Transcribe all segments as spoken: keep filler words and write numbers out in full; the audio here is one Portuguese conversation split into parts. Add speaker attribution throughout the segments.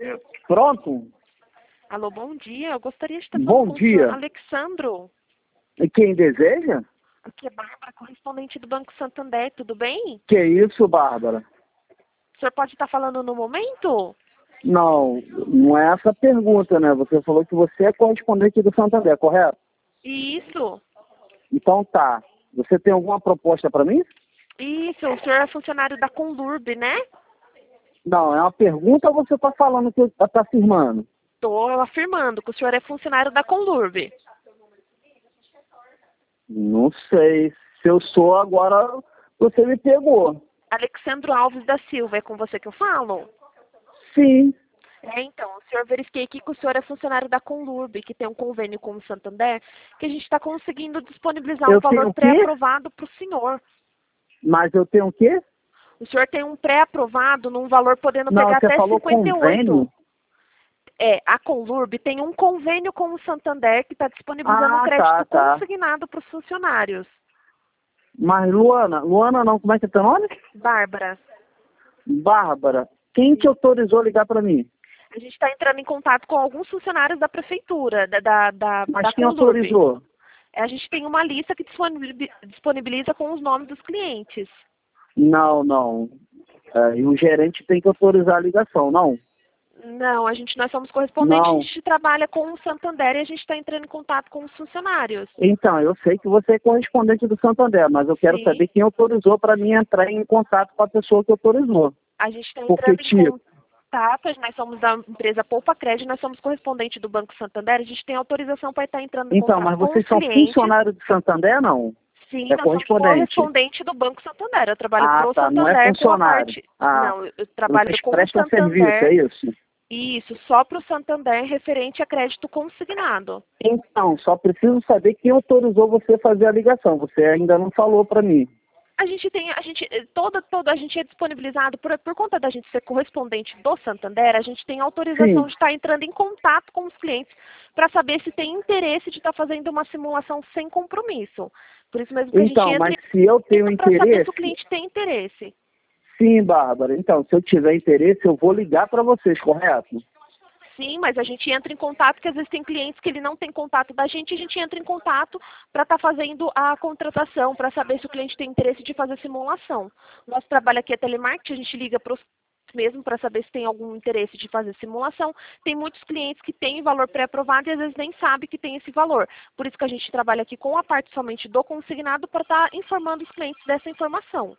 Speaker 1: Pronto?
Speaker 2: Alô, bom dia. Eu gostaria de estar falando
Speaker 1: Bom
Speaker 2: com o
Speaker 1: dia.
Speaker 2: senhor Alexandro.
Speaker 1: E quem deseja?
Speaker 2: Aqui é Bárbara, correspondente do Banco Santander. Tudo bem?
Speaker 1: Que isso, Bárbara?
Speaker 2: O senhor pode estar falando no momento?
Speaker 1: Não, não é essa a pergunta, né? Você falou que você é correspondente do Santander, correto?
Speaker 2: Isso.
Speaker 1: Então tá. Você tem alguma proposta para mim?
Speaker 2: Isso. O senhor é funcionário da Conlurb, né?
Speaker 1: Não, é uma pergunta ou você está falando que está afirmando?
Speaker 2: Estou afirmando que o senhor é funcionário da Conlurb.
Speaker 1: Não sei. Se eu sou, agora você me pegou.
Speaker 2: Alexandro Alves da Silva, é com você que eu falo?
Speaker 1: Sim.
Speaker 2: É, então, o senhor verifiquei aqui que o senhor é funcionário da Conlurb, que tem um convênio com o Santander, que a gente está conseguindo disponibilizar
Speaker 1: Eu
Speaker 2: um
Speaker 1: tenho
Speaker 2: valor
Speaker 1: o quê?
Speaker 2: pré-aprovado para o senhor.
Speaker 1: Mas eu tenho o quê?
Speaker 2: O senhor tem um pré-aprovado num valor podendo
Speaker 1: Não,
Speaker 2: pegar
Speaker 1: você
Speaker 2: até
Speaker 1: falou
Speaker 2: cinquenta e oito.
Speaker 1: convênio?
Speaker 2: É, a Conlurb tem um convênio com o Santander que está disponibilizando um
Speaker 1: Ah,
Speaker 2: crédito
Speaker 1: tá, tá.
Speaker 2: consignado para os funcionários.
Speaker 1: Mas Luana, Luana não, como é que é teu nome?
Speaker 2: Bárbara,
Speaker 1: Bárbara, quem te autorizou a ligar para mim?
Speaker 2: a gente está entrando em contato com alguns funcionários da prefeitura, da, da, da,
Speaker 1: Mas
Speaker 2: da
Speaker 1: quem
Speaker 2: Conlurb.
Speaker 1: autorizou?
Speaker 2: A gente tem uma lista que disponibiliza disponibiliza com os nomes dos clientes.
Speaker 1: Não, não. É, e o gerente tem que autorizar a ligação, não?
Speaker 2: Não, a gente, nós somos correspondentes,
Speaker 1: Não.
Speaker 2: a gente trabalha com o Santander e a gente está entrando em contato com os funcionários.
Speaker 1: Então, eu sei que você é correspondente do Santander, mas eu quero
Speaker 2: Sim.
Speaker 1: saber quem autorizou para mim entrar em contato com a pessoa que autorizou.
Speaker 2: A gente está
Speaker 1: Porque,
Speaker 2: entrando em
Speaker 1: tipo,
Speaker 2: contato, nós somos da empresa Poupa Crédito, nós somos correspondente do Banco Santander, a gente tem autorização para estar entrando em
Speaker 1: então,
Speaker 2: contato
Speaker 1: mas
Speaker 2: com
Speaker 1: vocês
Speaker 2: os
Speaker 1: são
Speaker 2: clientes.
Speaker 1: funcionários do Santander, não?
Speaker 2: Sim,
Speaker 1: É
Speaker 2: nós somos
Speaker 1: correspondente.
Speaker 2: correspondente do Banco Santander. Eu trabalho
Speaker 1: Ah,
Speaker 2: pro
Speaker 1: tá, não é
Speaker 2: Santander com a
Speaker 1: funcionário.
Speaker 2: parte.
Speaker 1: Ah,
Speaker 2: Não, eu trabalho
Speaker 1: vocês
Speaker 2: com o
Speaker 1: prestam serviço, é
Speaker 2: Santander.
Speaker 1: isso?
Speaker 2: Isso, só para o Santander referente a crédito consignado.
Speaker 1: Então, só preciso saber quem autorizou você a fazer a ligação. Você ainda não falou para mim.
Speaker 2: A gente tem, a gente, toda, toda, a gente é disponibilizado, por, por conta da gente ser correspondente do Santander, a gente tem autorização
Speaker 1: Sim.
Speaker 2: de estar entrando em contato com os clientes para saber se tem interesse de estar fazendo uma simulação sem compromisso. Por isso mesmo que a gente
Speaker 1: Então,
Speaker 2: entra
Speaker 1: mas se eu tenho
Speaker 2: para saber
Speaker 1: interesse...
Speaker 2: se o cliente tem interesse.
Speaker 1: Sim, Bárbara. Então, se eu tiver interesse, eu vou ligar para vocês, correto?
Speaker 2: Sim, mas a gente entra em contato, porque às vezes tem clientes que ele não tem contato da gente, a gente entra em contato para estar fazendo a contratação, para saber se o cliente tem interesse de fazer simulação. Nosso trabalho aqui é telemarketing, a gente liga para os mesmo para saber se tem algum interesse de fazer simulação. Tem muitos clientes que têm valor pré-aprovado e às vezes nem sabem que tem esse valor. Por isso que a gente trabalha aqui com a parte somente do consignado para estar informando os clientes dessa informação.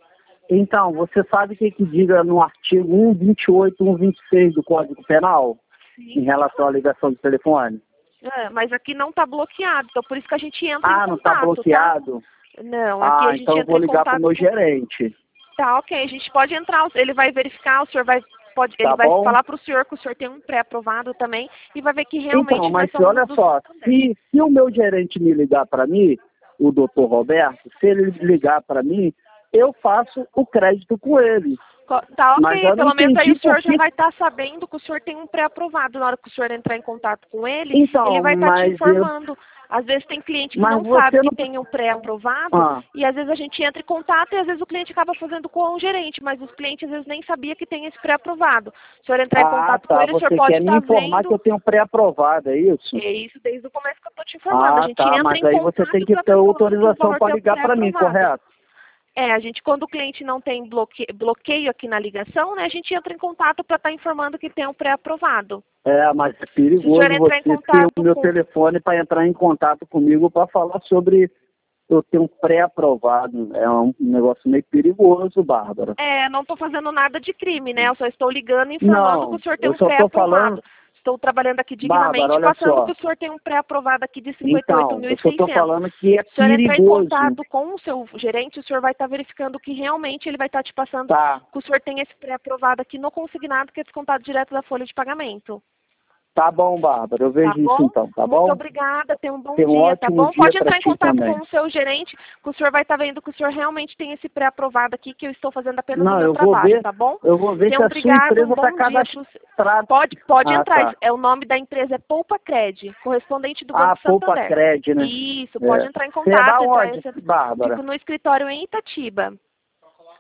Speaker 1: Então, você sabe o que, que diga no artigo cento e vinte e oito, cento e vinte e seis do Código Penal?
Speaker 2: Sim.
Speaker 1: Em relação à ligação de telefone?
Speaker 2: É, mas aqui não está bloqueado, então por isso que a gente entra
Speaker 1: Ah,
Speaker 2: em
Speaker 1: não está
Speaker 2: contato,
Speaker 1: bloqueado?
Speaker 2: tá? Não, aqui
Speaker 1: Ah,
Speaker 2: a gente
Speaker 1: então eu
Speaker 2: entra
Speaker 1: vou
Speaker 2: em
Speaker 1: ligar para o
Speaker 2: contato
Speaker 1: meu
Speaker 2: com...
Speaker 1: gerente.
Speaker 2: Tá, ok, a gente pode entrar, ele vai verificar, o senhor vai, pode,
Speaker 1: Tá
Speaker 2: ele vai
Speaker 1: bom?
Speaker 2: falar para o senhor que o senhor tem um pré-aprovado também e vai ver que realmente
Speaker 1: Então, mas
Speaker 2: nós somos
Speaker 1: olha
Speaker 2: do
Speaker 1: só,
Speaker 2: Santander.
Speaker 1: se, se o meu gerente me ligar para mim, o doutor Roberto, se ele ligar para mim, eu faço o crédito com ele.
Speaker 2: Co- Tá,
Speaker 1: Mas
Speaker 2: ok,
Speaker 1: eu não
Speaker 2: pelo menos aí
Speaker 1: entendi
Speaker 2: o senhor
Speaker 1: por
Speaker 2: já
Speaker 1: que...
Speaker 2: vai estar sabendo que o senhor tem um pré-aprovado. Na hora que o senhor entrar em contato com ele,
Speaker 1: Então,
Speaker 2: ele vai estar te
Speaker 1: mas eu...
Speaker 2: informando. Às vezes tem cliente que
Speaker 1: Mas
Speaker 2: não sabe
Speaker 1: você
Speaker 2: que
Speaker 1: não...
Speaker 2: tem um pré-aprovado
Speaker 1: Ah,
Speaker 2: e às vezes a gente entra em contato e às vezes o cliente acaba fazendo com o gerente, mas os clientes às vezes nem sabia que tem esse pré-aprovado. Se o senhor entrar em
Speaker 1: ah,
Speaker 2: contato com
Speaker 1: tá.
Speaker 2: ele, o senhor
Speaker 1: Você
Speaker 2: pode
Speaker 1: quer me
Speaker 2: estar
Speaker 1: informar que
Speaker 2: vendo.
Speaker 1: eu tenho pré-aprovado, é isso?
Speaker 2: É isso desde o começo que eu estou te informando. A
Speaker 1: Ah,
Speaker 2: gente
Speaker 1: tá.
Speaker 2: entra
Speaker 1: Mas
Speaker 2: em
Speaker 1: aí você
Speaker 2: contato
Speaker 1: tem que
Speaker 2: para
Speaker 1: ter
Speaker 2: estar falando que o
Speaker 1: autorização
Speaker 2: valor
Speaker 1: para
Speaker 2: tem um
Speaker 1: ligar para mim,
Speaker 2: pré-aprovado.
Speaker 1: correto?
Speaker 2: É, a gente, quando o cliente não tem bloque... bloqueio aqui na ligação, né, a gente entra em contato para estar informando que tem um pré-aprovado.
Speaker 1: É, mas é
Speaker 2: Se o senhor
Speaker 1: perigoso
Speaker 2: entrar em
Speaker 1: você ter
Speaker 2: contato
Speaker 1: o meu
Speaker 2: com...
Speaker 1: telefone para entrar em contato comigo para falar sobre eu ter um pré-aprovado. É um negócio meio perigoso, Bárbara.
Speaker 2: É, não estou fazendo nada de crime, né? Eu só estou ligando e informando que
Speaker 1: Não,
Speaker 2: o senhor tem
Speaker 1: eu
Speaker 2: um
Speaker 1: só estou falando...
Speaker 2: pré-aprovado. Estou trabalhando aqui
Speaker 1: Bárbara,
Speaker 2: dignamente,
Speaker 1: olha
Speaker 2: passando
Speaker 1: só.
Speaker 2: que o senhor tem um pré-aprovado aqui de cinquenta e oito
Speaker 1: Então,
Speaker 2: mil
Speaker 1: eu
Speaker 2: e
Speaker 1: só estou
Speaker 2: seiscentos.
Speaker 1: falando que é
Speaker 2: Se o senhor entrar em
Speaker 1: perigoso.
Speaker 2: contato com o seu gerente, o senhor vai estar verificando que realmente ele vai estar te passando
Speaker 1: Tá,
Speaker 2: que o senhor tem esse pré-aprovado aqui no consignado, que é descontado direto da folha de pagamento.
Speaker 1: tá bom, Bárbara. Eu
Speaker 2: Tá
Speaker 1: vejo isso
Speaker 2: bom?
Speaker 1: então, tá
Speaker 2: Muito
Speaker 1: bom?
Speaker 2: obrigada, tenha um bom
Speaker 1: Tenha um
Speaker 2: dia, tá
Speaker 1: ótimo
Speaker 2: bom?
Speaker 1: dia
Speaker 2: Pode
Speaker 1: para
Speaker 2: entrar em
Speaker 1: ti
Speaker 2: contato
Speaker 1: também.
Speaker 2: com o seu gerente, que o senhor vai estar vendo que o senhor realmente tem esse pré-aprovado aqui, que eu estou fazendo apenas o
Speaker 1: Não,
Speaker 2: meu
Speaker 1: eu vou
Speaker 2: trabalho,
Speaker 1: ver,
Speaker 2: tá bom?
Speaker 1: eu vou ver
Speaker 2: Tenha
Speaker 1: se
Speaker 2: um
Speaker 1: a sua
Speaker 2: obrigado,
Speaker 1: empresa
Speaker 2: um
Speaker 1: está
Speaker 2: bom dia. pro-
Speaker 1: cadastrada.
Speaker 2: Pode, pode
Speaker 1: Ah,
Speaker 2: entrar,
Speaker 1: tá.
Speaker 2: é o nome da empresa é Poupa Cred, correspondente do
Speaker 1: Ah,
Speaker 2: Banco
Speaker 1: Poupa
Speaker 2: Santander.
Speaker 1: Cred, né?
Speaker 2: Isso, pode
Speaker 1: É.
Speaker 2: entrar em
Speaker 1: Você é da
Speaker 2: contato, entrar,
Speaker 1: onde,
Speaker 2: esse-
Speaker 1: Bárbara?
Speaker 2: fico no escritório em Itatiba.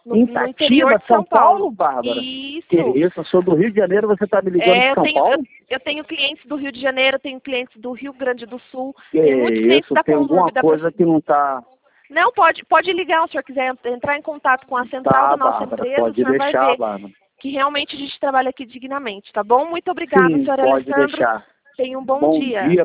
Speaker 2: no, no
Speaker 1: Itatiba,
Speaker 2: interior de São,
Speaker 1: São Paulo,
Speaker 2: Paulo.
Speaker 1: Bárbara?
Speaker 2: Isso.
Speaker 1: Que isso, eu sou do Rio de Janeiro, você está me ligando
Speaker 2: É,
Speaker 1: de
Speaker 2: eu
Speaker 1: São
Speaker 2: tenho,
Speaker 1: Paulo?
Speaker 2: eu, eu tenho clientes do Rio de Janeiro, tenho clientes do Rio Grande do Sul,
Speaker 1: Que
Speaker 2: tem muitos clientes
Speaker 1: isso,
Speaker 2: da
Speaker 1: tem alguma
Speaker 2: Conlurb, da
Speaker 1: coisa que não está...
Speaker 2: Não, pode, pode ligar, se o senhor quiser entrar em contato com a central
Speaker 1: Tá,
Speaker 2: da nossa
Speaker 1: Bárbara,
Speaker 2: empresa, o
Speaker 1: pode
Speaker 2: senhor vai
Speaker 1: deixar,
Speaker 2: ver
Speaker 1: Bárbara.
Speaker 2: que realmente a gente trabalha aqui dignamente, tá bom? Muito obrigada,
Speaker 1: Sim,
Speaker 2: senhor
Speaker 1: pode
Speaker 2: Alessandro.
Speaker 1: deixar.
Speaker 2: Tenha um bom,
Speaker 1: Bom
Speaker 2: dia.
Speaker 1: dia